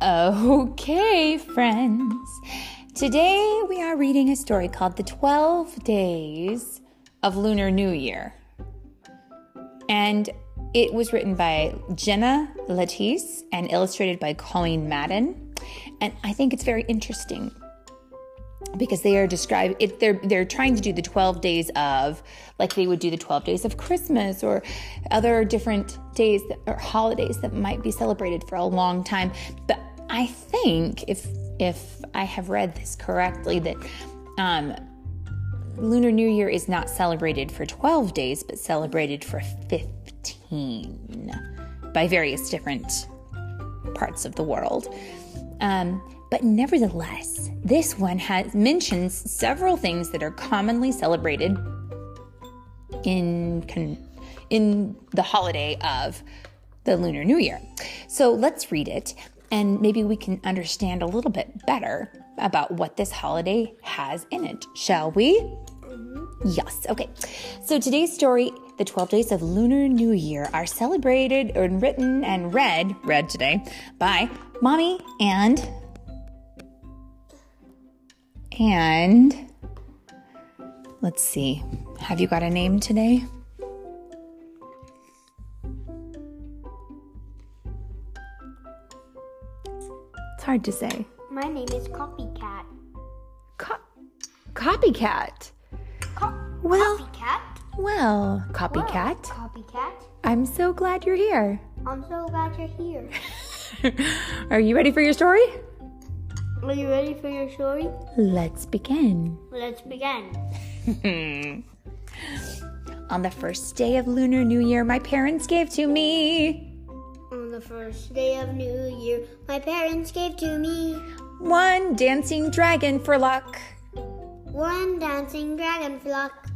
Okay, friends. Today we are reading a story called The 12 Days of Lunar New Year. And it was written by Jenna Latisse and illustrated by Colleen Madden. And I think it's very interesting because they are they're trying to do the 12 days of, like they would do the 12 days of Christmas or other different days or holidays that might be celebrated for a long time. But I think if I have read this correctly, that Lunar New Year is not celebrated for 12 days, but celebrated for 15 by various different parts of the world. But nevertheless, this one mentions several things that are commonly celebrated in the holiday of the Lunar New Year. So let's read it, and maybe we can understand a little bit better about what this holiday has in it, shall we? Mm-hmm. Yes, okay. So today's story, the 12 Days of Lunar New Year, are celebrated and written and read today by Mommy and let's see, have you got a name today? It's hard to say. My name is Copycat. Copycat? Copycat? Well, Copycat. Copycat. I'm so glad you're here. I'm so glad you're here. Are you ready for your story? Are you ready for your story? Let's begin. Let's begin. On the first day of Lunar New Year, my parents gave to me. On the first day of New Year, my parents gave to me one dancing dragon for luck. One dancing dragon for luck.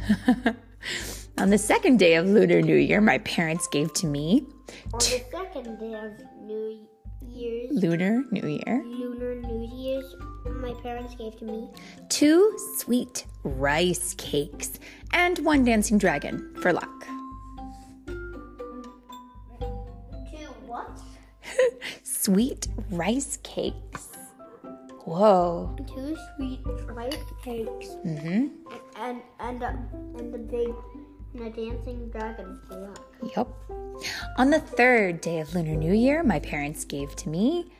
On the second day of Lunar New Year, my parents gave to me. On the second day of Lunar New Year, my parents gave to me 2 sweet rice cakes and 1 dancing dragon for luck. 2 what? Sweet rice cakes. Whoa. 2 sweet rice cakes. Mm-hmm. And a dancing dragon for luck. Yep. On the third day of Lunar New Year, my parents gave to me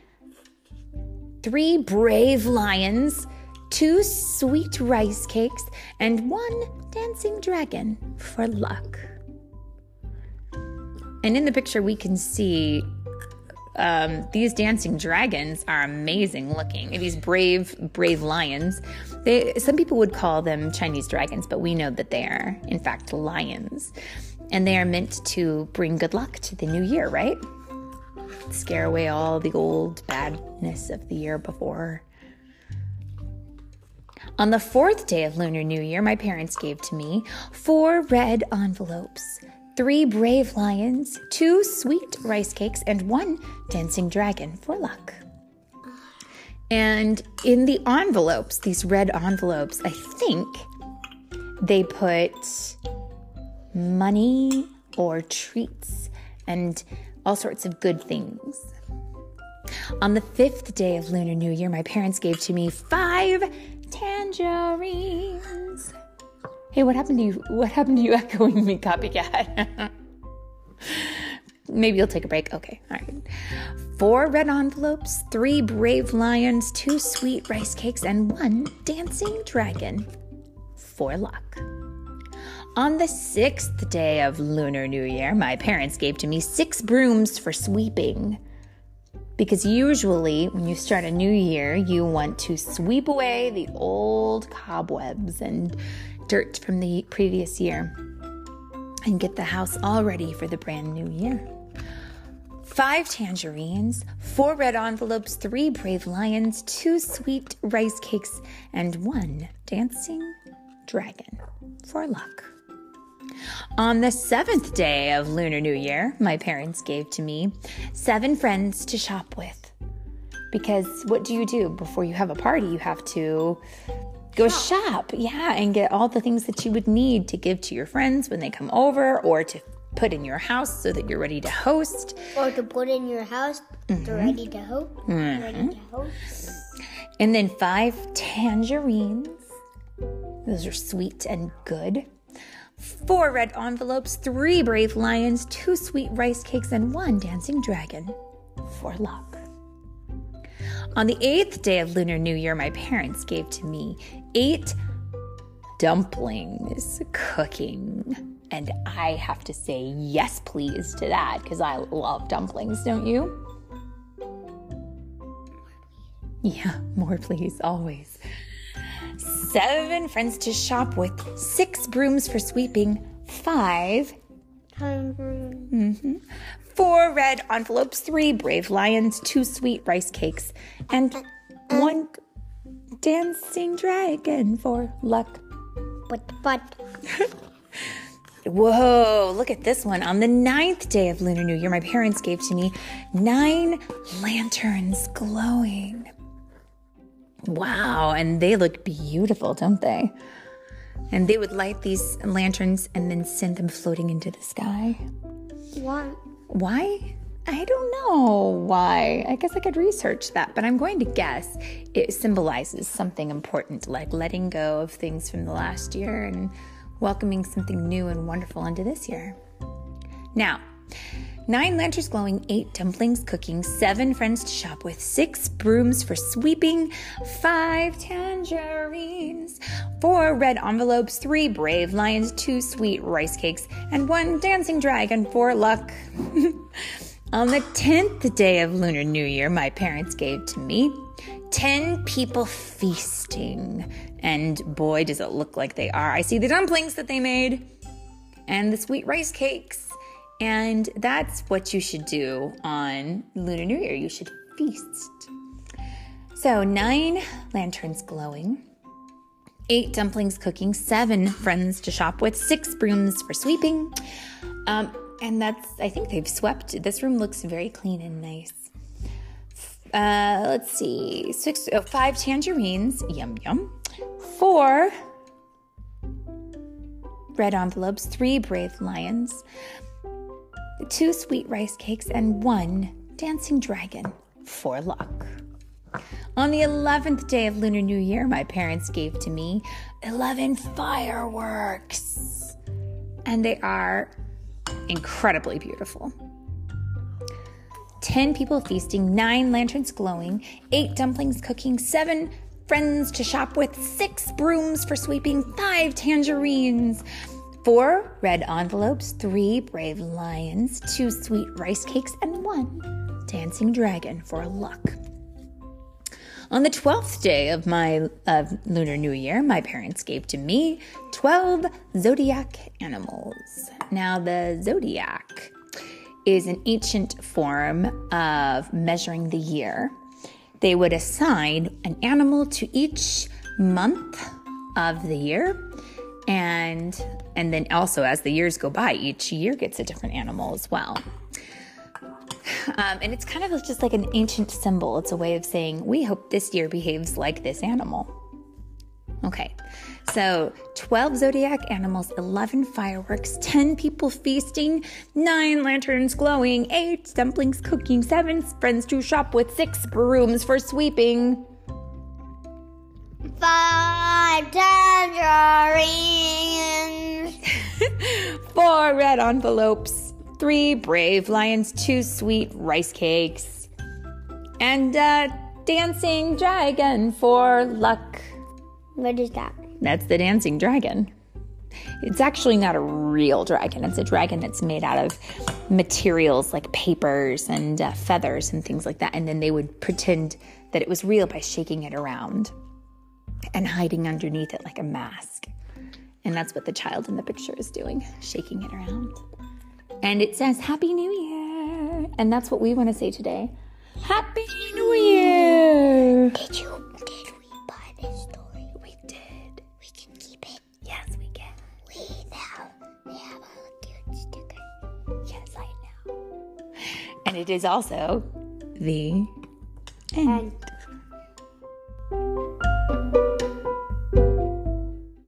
3 brave lions, 2 sweet rice cakes, and 1 dancing dragon for luck. And in the picture, we can see these dancing dragons are amazing looking. These brave lions. Some people would call them Chinese dragons, but we know that they are, in fact, lions. And they are meant to bring good luck to the new year, right? Scare away all the old badness of the year before. On the fourth day of Lunar New Year, my parents gave to me 4 red envelopes, 3 brave lions, 2 sweet rice cakes, and 1 dancing dragon for luck. And in the envelopes, these red envelopes, I think they put money or treats and all sorts of good things. On the 5th day of Lunar New Year, my parents gave to me 5 tangerines. Hey, what happened to you? What happened to you echoing me, Copycat? Maybe you'll take a break. Okay, all right. 4 red envelopes, 3 brave lions, 2 sweet rice cakes, and 1 dancing dragon for luck. On the 6th day of Lunar New Year, my parents gave to me 6 brooms for sweeping. Because usually when you start a new year, you want to sweep away the old cobwebs and dirt from the previous year and get the house all ready for the brand new year. 5 tangerines, 4 red envelopes, 3 brave lions, 2 sweet rice cakes, and 1 dancing dragon for luck. On the 7th day of Lunar New Year, my parents gave to me 7 friends to shop with. Because what do you do before you have a party? You have to go shop, and get all the things that you would need to give to your friends when they come over, or to put in your house so that you're ready to host. Or to put in your house They're ready to hope. Ready to hope. And then 5 tangerines. Those are sweet and good. 4 red envelopes, 3 brave lions, 2 sweet rice cakes, and 1 dancing dragon for luck. On the 8th day of Lunar New Year, my parents gave to me 8 dumplings cooking. And I have to say yes, please to that because I love dumplings, don't you? Yeah, more please, always. 7 friends to shop with, 6 brooms for sweeping, 5 4 red envelopes, 3 brave lions, 2 sweet rice cakes, and 1 dancing dragon for luck. But. Whoa, look at this one. On the 9th day of Lunar New Year, my parents gave to me 9 lanterns glowing. Wow, and they look beautiful, don't they? And they would light these lanterns and then send them floating into the sky. Why? Why? I don't know why. I guess I could research that, but I'm going to guess it symbolizes something important, like letting go of things from the last year and welcoming something new and wonderful into this year. Now, 9 lanterns glowing, 8 dumplings cooking, 7 friends to shop with, 6 brooms for sweeping, 5 tangerines, 4 red envelopes, 3 brave lions, 2 sweet rice cakes, and 1 dancing dragon for luck. On the 10th day of Lunar New Year, my parents gave to me 10 people feasting. And boy, does it look like they are. I see the dumplings that they made and the sweet rice cakes. And that's what you should do on Lunar New Year. You should feast. So 9 lanterns glowing, 8 dumplings cooking, 7 friends to shop with, 6 brooms for sweeping. And I think they've swept. This room looks very clean and nice. Let's see, 5 tangerines, yum yum, 4 red envelopes, 3 brave lions, 2 sweet rice cakes, and 1 dancing dragon for luck. On the 11th day of Lunar New Year, my parents gave to me 11 fireworks, and they are incredibly beautiful. 10 people feasting, 9 lanterns glowing, 8 dumplings cooking, 7 friends to shop with, 6 brooms for sweeping, 5 tangerines, 4 red envelopes, 3 brave lions, 2 sweet rice cakes, and 1 dancing dragon for luck. On the 12th day of Lunar New Year, my parents gave to me 12 zodiac animals. Now, the zodiac is an ancient form of measuring the year. They would assign an animal to each month of the year, and then also as the years go by, each year gets a different animal as well. And it's kind of just like an ancient symbol. It's a way of saying, we hope this year behaves like this animal. Okay, so 12 zodiac animals, 11 fireworks, 10 people feasting, 9 lanterns glowing, 8 dumplings cooking, 7 friends to shop with, 6 brooms for sweeping, 5 tangerines, 4 red envelopes, 3 brave lions, 2 sweet rice cakes, and a dancing dragon for luck. What is that? That's the dancing dragon. It's actually not a real dragon. It's a dragon that's made out of materials like papers and feathers and things like that. And then they would pretend that it was real by shaking it around and hiding underneath it like a mask. And that's what the child in the picture is doing, shaking it around. And it says, Happy New Year. And that's what we want to say today. Happy New Year. Did we buy this story? We did. We can keep it. Yes, we can. We have a cute sticker. Yes, I know. And it is also the end.